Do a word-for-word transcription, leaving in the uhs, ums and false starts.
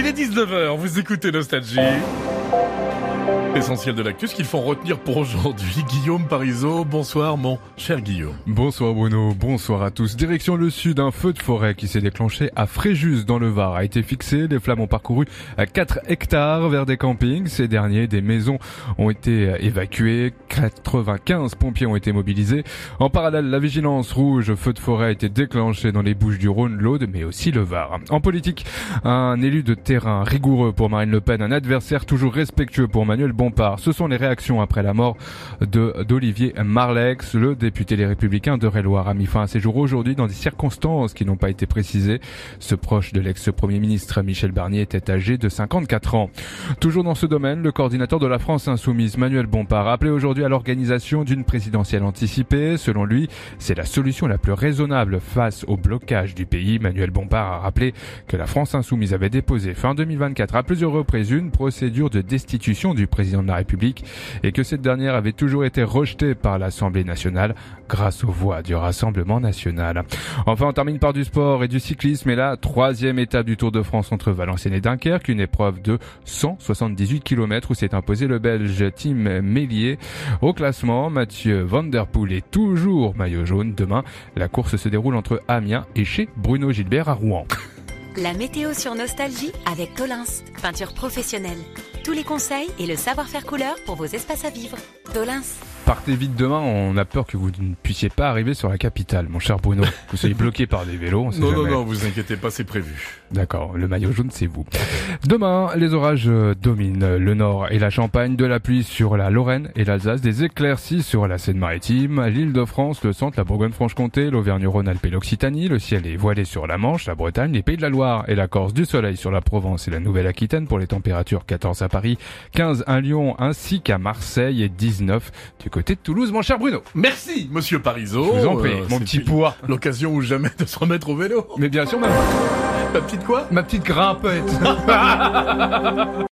est dix-neuf heures, vous écoutez Nostalgie. Essentiel de l'actu, ce qu'il faut retenir pour aujourd'hui. Guillaume Parisot, bonsoir mon cher Guillaume. Bonsoir Bruno, bonsoir à tous. Direction le sud, un feu de forêt qui s'est déclenché à Fréjus dans le Var a été fixé. Les flammes ont parcouru quatre hectares vers des campings. Ces derniers, des maisons ont été évacuées. quatre-vingt-quinze pompiers ont été mobilisés. En parallèle, la vigilance rouge feu de forêt a été déclenchée dans les Bouches-du-Rhône, l'Aude, mais aussi le Var. En politique, un élu de terrain rigoureux pour Marine Le Pen, un adversaire toujours respectueux pour Manuel Bompard. Ce sont les réactions après la mort de d'Olivier Marleix. Le député Les Républicains d'Eure-et-Loir a mis fin à ses jours aujourd'hui dans des circonstances qui n'ont pas été précisées. Ce proche de l'ex-premier ministre Michel Barnier était âgé de cinquante-quatre ans. Toujours dans ce domaine, le coordinateur de la France Insoumise, Manuel Bompard, a appelé aujourd'hui à l'organisation d'une présidentielle anticipée. Selon lui, c'est la solution la plus raisonnable face au blocage du pays. Manuel Bompard a rappelé que la France Insoumise avait déposé fin deux mille vingt-quatre à plusieurs reprises une procédure de destitution du président de la République et que cette dernière avait toujours été rejetée par l'Assemblée nationale grâce aux voix du Rassemblement national. Enfin, on termine par du sport et du cyclisme et la troisième étape du Tour de France entre Valenciennes et Dunkerque, une épreuve de cent soixante-dix-huit kilomètres où s'est imposé le Belge Tim Mélier. Au classement, Mathieu Van Der Poel est toujours maillot jaune. Demain, la course se déroule entre Amiens et chez Bruno Gilbert à Rouen. La météo sur Nostalgie avec Tolins, peinture professionnelle. Tous les conseils et le savoir-faire couleur pour vos espaces à vivre. Tolins. Partez vite demain, on a peur que vous ne puissiez pas arriver sur la capitale, mon cher Bruno. Vous soyez bloqué par des vélos, on sait Non, jamais. non, non, vous inquiétez pas, c'est prévu. D'accord, le maillot jaune, c'est vous. Demain, les orages dominent le nord et la Champagne, de la pluie sur la Lorraine et l'Alsace, des éclaircies sur la Seine-Maritime, l'Île-de-France, le centre, la Bourgogne-Franche-Comté, l'Auvergne-Rhône-Alpes et l'Occitanie, le ciel est voilé sur la Manche, la Bretagne, les Pays de la Loire et la Corse, du soleil sur la Provence et la Nouvelle-Aquitaine pour les températures quatorze à Paris, quinze à Lyon ainsi qu'à Marseille et dix-neuf du côté de Toulouse, mon cher Bruno. Merci, monsieur Parisot. Je vous en prie, Euh, mon c'est petit une- poids. L'occasion ou jamais de se remettre au vélo. Mais bien sûr, ma, Ma petite quoi? ma petite grimpette.